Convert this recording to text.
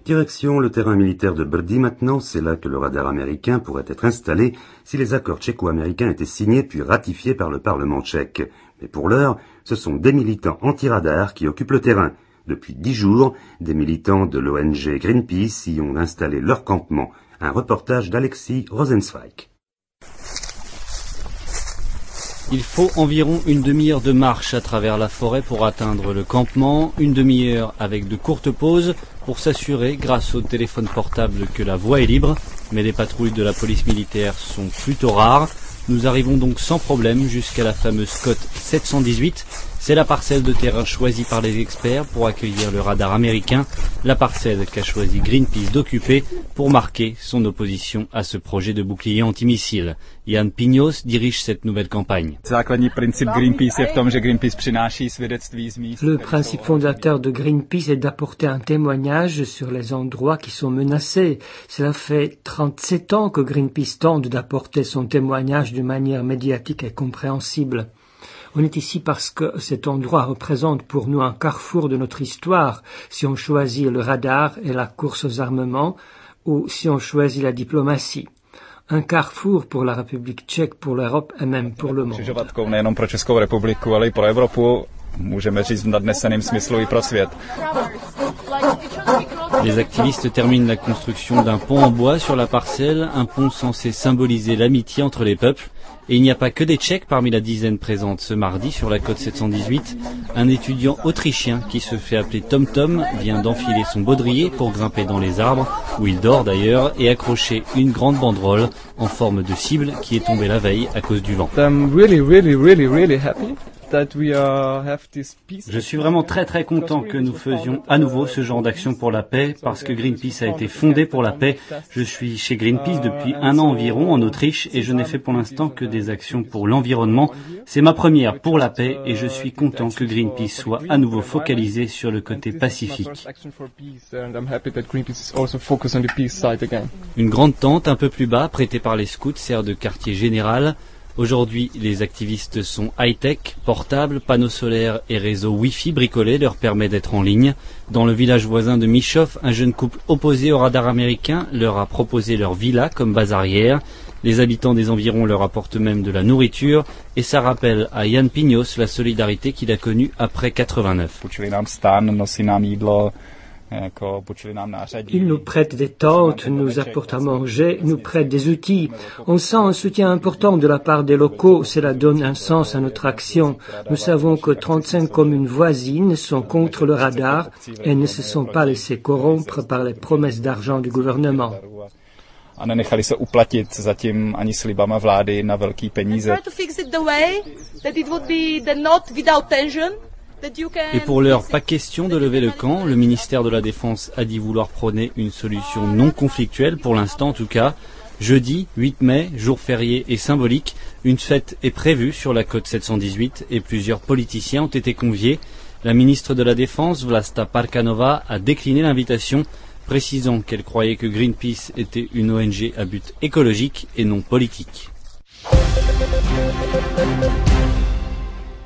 Direction le terrain militaire de Brdy maintenant, c'est là que le radar américain pourrait être installé si les accords tchéco-américains étaient signés puis ratifiés par le Parlement tchèque. Mais pour l'heure, ce sont des militants anti-radar qui occupent le terrain. Depuis 10 jours, des militants de l'ONG Greenpeace y ont installé leur campement. Un reportage d'Alexis Rosenzweig. Il faut environ une demi-heure de marche à travers la forêt pour atteindre le campement, une demi-heure avec de courtes pauses pour s'assurer, grâce au téléphone portable, que la voie est libre, mais les patrouilles de la police militaire sont plutôt rares. Nous arrivons donc sans problème jusqu'à la fameuse cote 718. C'est la parcelle de terrain choisie par les experts pour accueillir le radar américain, la parcelle qu'a choisi Greenpeace d'occuper pour marquer son opposition à ce projet de bouclier antimissile. Jan Pignos dirige cette nouvelle campagne. Le principe fondateur de Greenpeace est d'apporter un témoignage sur les endroits qui sont menacés. Cela fait 37 ans que Greenpeace tente d'apporter son témoignage de manière médiatique et compréhensible. On est ici parce que cet endroit représente pour nous un carrefour de notre histoire, si on choisit le radar et la course aux armements, ou si on choisit la diplomatie. Un carrefour pour la République tchèque, pour l'Europe et même pour le monde. Les activistes terminent la construction d'un pont en bois sur la parcelle, un pont censé symboliser l'amitié entre les peuples. Et il n'y a pas que des Tchèques parmi la dizaine présente ce mardi sur la côte 718. Un étudiant autrichien qui se fait appeler Tom Tom vient d'enfiler son baudrier pour grimper dans les arbres, où il dort d'ailleurs, et accrocher une grande banderole en forme de cible qui est tombée la veille à cause du vent. Je suis vraiment très content que nous faisions à nouveau ce genre d'action pour la paix, parce que Greenpeace a été fondé pour la paix. Je suis chez Greenpeace depuis 1 an environ en Autriche et je n'ai fait pour l'instant que des actions pour l'environnement. C'est ma première pour la paix et je suis content que Greenpeace soit à nouveau focalisé sur le côté pacifique. Une grande tente un peu plus bas, prêtée par les scouts, sert de quartier général. Aujourd'hui, les activistes sont high-tech, portables, panneaux solaires et réseau Wi-Fi bricolés leur permet d'être en ligne. Dans le village voisin de Michov, un jeune couple opposé au radar américain leur a proposé leur villa comme base arrière. Les habitants des environs leur apportent même de la nourriture et ça rappelle à Jan Pignos la solidarité qu'il a connue après 89. Ils nous prêtent des tentes, nous apportent à manger, nous prêtent des outils. On sent un soutien important de la part des locaux, cela donne un sens à notre action. Nous savons que 35 communes voisines sont contre le radar et ne se sont pas laissées corrompre par les promesses d'argent du gouvernement. A nenechali se uplatit zatím ani slibama vlády na velký peníze. Et pour l'heure, pas question de lever le camp. Le ministère de la Défense a dit vouloir prôner une solution non conflictuelle, pour l'instant en tout cas. Jeudi, 8 mai, jour férié et symbolique, une fête est prévue sur la côte 718 et plusieurs politiciens ont été conviés. La ministre de la Défense, Vlasta Parkanova, a décliné l'invitation, précisant qu'elle croyait que Greenpeace était une ONG à but écologique et non politique.